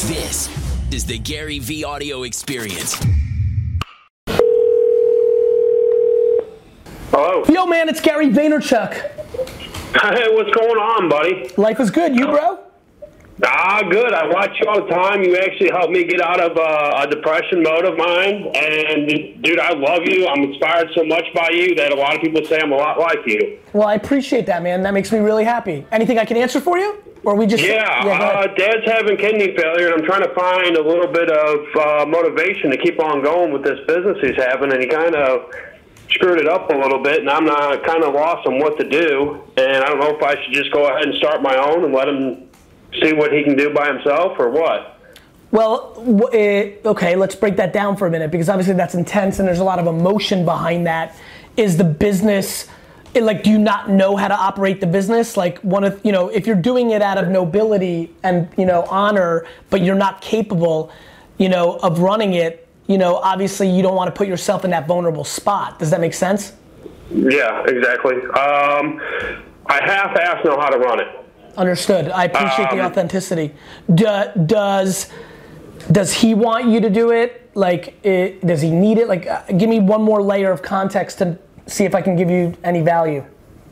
This is the Gary V audio experience. Hello. Yo, man, it's Gary Vaynerchuk. Hey, what's going on, buddy? Life is good. You, bro? Good. I watch you all the time. You actually helped me get out of a depression mode of mine. And, dude, I love you. I'm inspired so much by you that a lot of people say I'm a lot like you. Well, I appreciate that, man. That makes me really happy. Anything I can answer for you? Or we just... Dad's having kidney failure, and I'm trying to find a little bit of motivation to keep on going with this business he's having, and he kind of screwed it up a little bit, and I'm not kind of lost on what to do, and I don't know if I should just go ahead and start my own and let him see what he can do by himself or what. Well, okay, let's break that down for a minute, because obviously that's intense and there's a lot of emotion behind that. Is the business, do you not know how to operate the business? If you're doing it out of nobility and, honor, but you're not capable, of running it, obviously you don't want to put yourself in that vulnerable spot. Does that make sense? Yeah, exactly. I half-assed know how to run it. Understood. I appreciate the authenticity. Does he want you to do it? Does he need it? Give me one more layer of context to see if I can give you any value.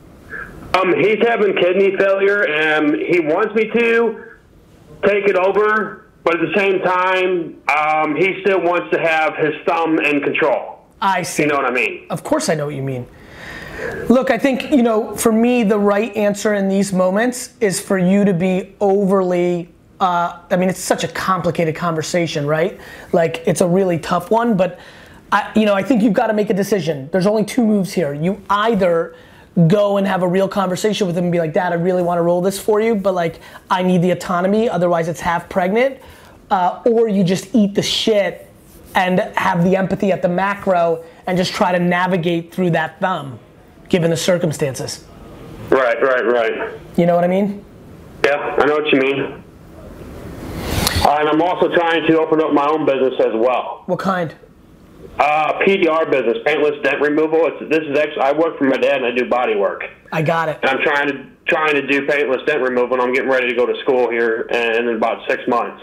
He's having kidney failure, and he wants me to take it over, but at the same time, he still wants to have his thumb in control. I see. You know what I mean? Of course I know what you mean. Look, I think, for me, the right answer in these moments is for you to be overly, it's such a complicated conversation, right? It's a really tough one, but I think you've got to make a decision. There's only two moves here. You either go and have a real conversation with him and be like, Dad, I really want to roll this for you, but I need the autonomy, otherwise it's half pregnant, or you just eat the shit and have the empathy at the macro and just try to navigate through that thumb, given the circumstances. Right. You know what I mean? Yeah, I know what you mean. And I'm also trying to open up my own business as well. What kind? PDR business, paintless dent removal. I work for my dad and I do body work. I got it. And I'm trying to do paintless dent removal, and I'm getting ready to go to school here in about 6 months.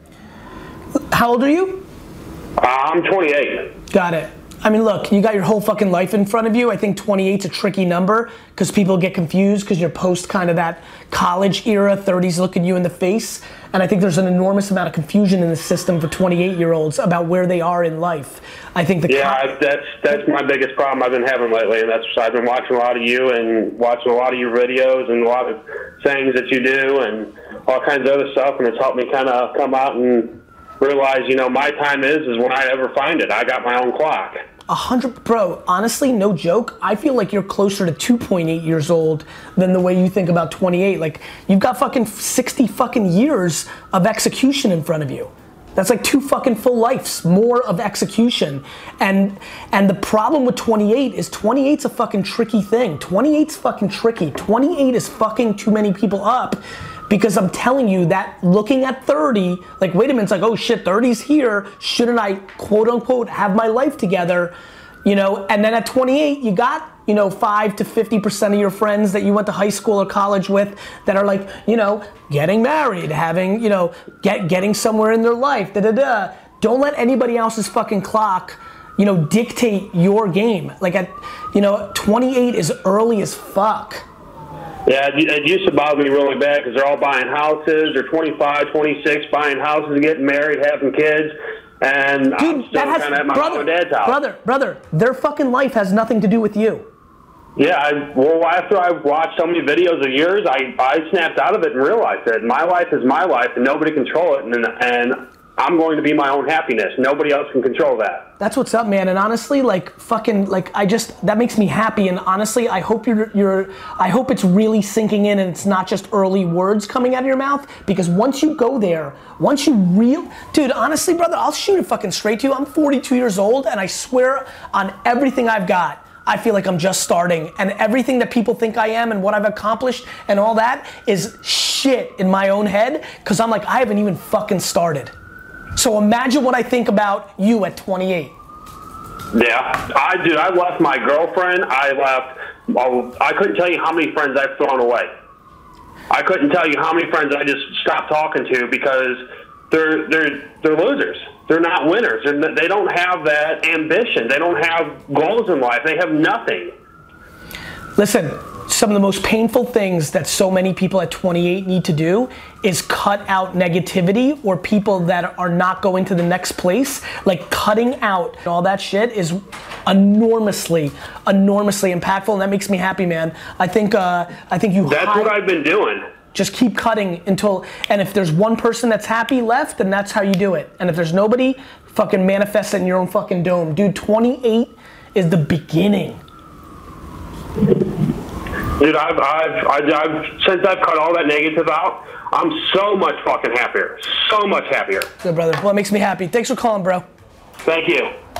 How old are you? I'm 28. Got it. Look, you got your whole fucking life in front of you. I think 28's a tricky number because people get confused because you're post kind of that college era, 30s looking you in the face. And I think there's an enormous amount of confusion in the system for 28-year-olds about where they are in life. I think that's my biggest problem I've been having lately, and that's I've been watching a lot of you and watching a lot of your videos and a lot of things that you do and all kinds of other stuff, and it's helped me kind of come out and realize, my time is when I ever find it. I got my own clock. 100, bro, honestly, no joke, I feel like you're closer to 2.8 years old than the way you think about 28. You've got fucking 60 fucking years of execution in front of you. That's 2 fucking full lives more of execution. And the problem with 28 is 28's a fucking tricky thing. 28's fucking tricky. 28 is fucking too many people up. Because I'm telling you that looking at 30, wait a minute, it's oh shit, 30's here. Shouldn't I, quote unquote, have my life together? And then at 28, you got, 5 to 50% of your friends that you went to high school or college with that are getting married, having, getting somewhere in their life, Don't let anybody else's fucking clock, dictate your game. At 28 is early as fuck. Yeah, it used to bother me really bad because they're all buying houses. They're 25, 26, buying houses, getting married, having kids. And dude, I'm still kind of at my mom and dad's house. Brother, their fucking life has nothing to do with you. Yeah, after I watched so many videos of yours, I snapped out of it and realized that my life is my life and nobody control it. And I'm going to be my own happiness. Nobody else can control that. That's what's up, man. And honestly, that makes me happy. And honestly, I hope I hope it's really sinking in and it's not just early words coming out of your mouth. Because once you go there, dude, honestly, brother, I'll shoot it fucking straight to you. I'm 42 years old and I swear on everything I've got, I feel like I'm just starting, and everything that people think I am and what I've accomplished and all that is shit in my own head, because I'm I haven't even fucking started. So imagine what I think about you at 28. Yeah, I left my girlfriend. I couldn't tell you how many friends I've thrown away. I couldn't tell you how many friends I just stopped talking to because they're losers. They're not winners. They don't have that ambition. They don't have goals in life. They have nothing. Listen, some of the most painful things that so many people at 28 need to do is cut out negativity or people that are not going to the next place. Like cutting out all that shit is enormously impactful, and that makes me happy, man. I think you. That's what I've been doing. Just keep cutting until, and if there's one person that's happy left, then that's how you do it. And if there's nobody, fucking manifest it in your own fucking dome. Dude, 28 is the beginning. Dude, I've since I've cut all that negative out, I'm so much fucking happier. So much happier. Good, brother. Well, it makes me happy. Thanks for calling, bro. Thank you.